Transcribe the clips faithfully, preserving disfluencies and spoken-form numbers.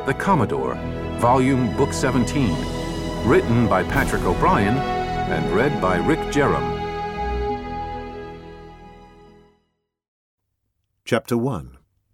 The Commodore, Volume Book seventeen, written by Patrick O'Brien and read by Rick Jerram. Chapter one.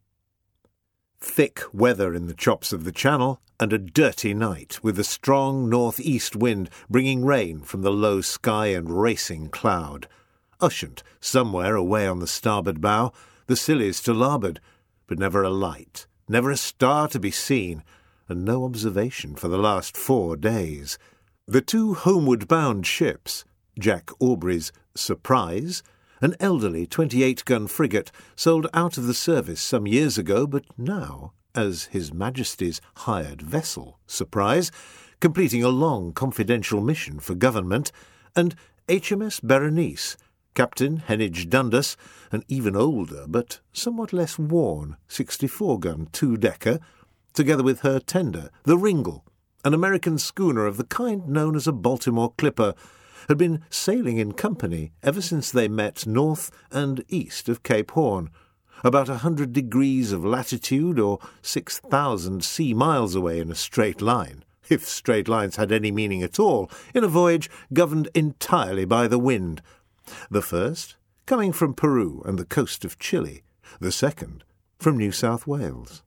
Thick weather in the chops of the Channel, and a dirty night, with a strong north-east wind bringing rain from the low sky and racing cloud. Ushant, somewhere away on the starboard bow, the Scillies to larboard, but never a light, never a star to be seen, and no observation for the last four days. The two homeward-bound ships, Jack Aubrey's Surprise, an elderly twenty-eight gun frigate sold out of the service some years ago, but now, as His Majesty's hired vessel, Surprise, completing a long confidential mission for government, and H M S Berenice, Captain Heneage Dundas, an even older but somewhat less worn sixty-four gun two-decker, together with her tender, the Ringle, an American schooner of the kind known as a Baltimore clipper, had been sailing in company ever since they met north and east of Cape Horn, about a hundred degrees of latitude or six thousand sea miles away in a straight line, if straight lines had any meaning at all, in a voyage governed entirely by the wind. The first coming from Peru and the coast of Chile, the second from New South Wales.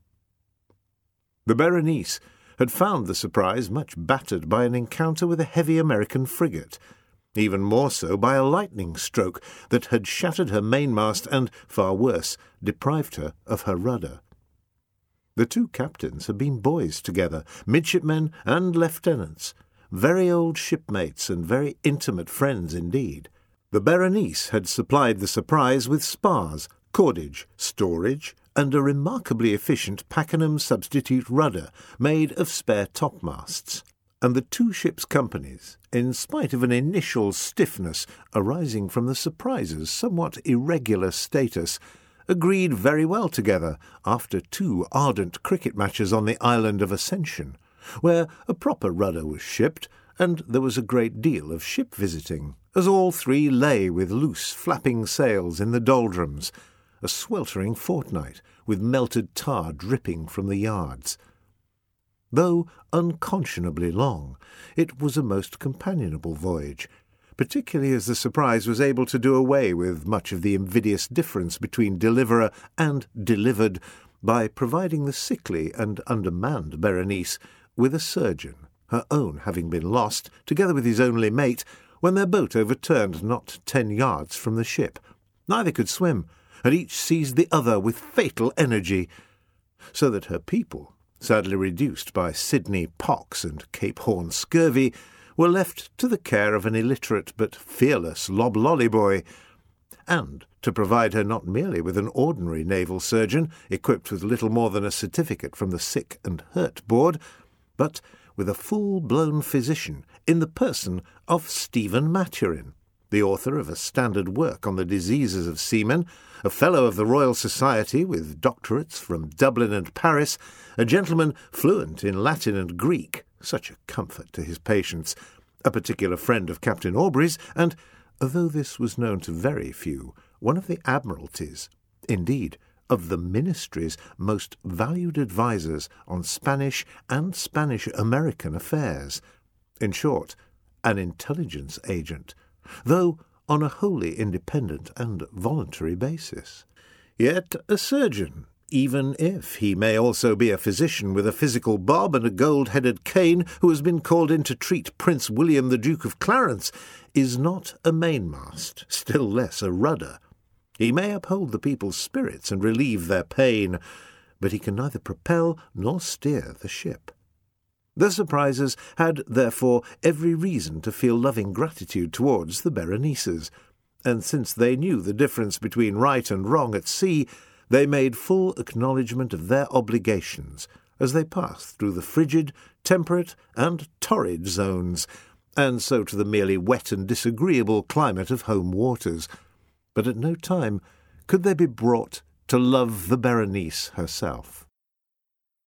The Berenice had found the Surprise much battered by an encounter with a heavy American frigate, even more so by a lightning stroke that had shattered her mainmast and, far worse, deprived her of her rudder. The two captains had been boys together, midshipmen and lieutenants, very old shipmates and very intimate friends indeed. The Berenice had supplied the Surprise with spars, cordage, storage, and a remarkably efficient Pakenham substitute rudder made of spare topmasts, and the two ships' companies, in spite of an initial stiffness arising from the Surprise's somewhat irregular status, agreed very well together after two ardent cricket matches on the island of Ascension, where a proper rudder was shipped, and there was a great deal of ship visiting, as all three lay with loose flapping sails in the doldrums, a sweltering fortnight, with melted tar dripping from the yards. Though unconscionably long, it was a most companionable voyage, particularly as the Surprise was able to do away with much of the invidious difference between deliverer and delivered by providing the sickly and undermanned Berenice with a surgeon, her own having been lost, together with his only mate, when their boat overturned not ten yards from the ship. Neither could swim, and each seized the other with fatal energy, so that her people, sadly reduced by Sydney pox and Cape Horn scurvy, were left to the care of an illiterate but fearless loblolly boy, and to provide her not merely with an ordinary naval surgeon, equipped with little more than a certificate from the Sick and Hurt Board, but with a full-blown physician in the person of Stephen Maturin, the author of a standard work on the diseases of seamen, a Fellow of the Royal Society with doctorates from Dublin and Paris, a gentleman fluent in Latin and Greek, such a comfort to his patients, a particular friend of Captain Aubrey's, and, although this was known to very few, one of the Admiralty's, indeed, of the Ministry's most valued advisers on Spanish and Spanish-American affairs. In short, an intelligence agent, though on a wholly independent and voluntary basis. Yet a surgeon, even if he may also be a physician with a physical bob and a gold-headed cane who has been called in to treat Prince William the Duke of Clarence, is not a mainmast, still less a rudder. He may uphold the people's spirits and relieve their pain, but he can neither propel nor steer the ship. The Surprises had, therefore, every reason to feel loving gratitude towards the Berenices, and since they knew the difference between right and wrong at sea, they made full acknowledgment of their obligations as they passed through the frigid, temperate, and torrid zones, and so to the merely wet and disagreeable climate of home waters. But at no time could they be brought to love the Berenice herself.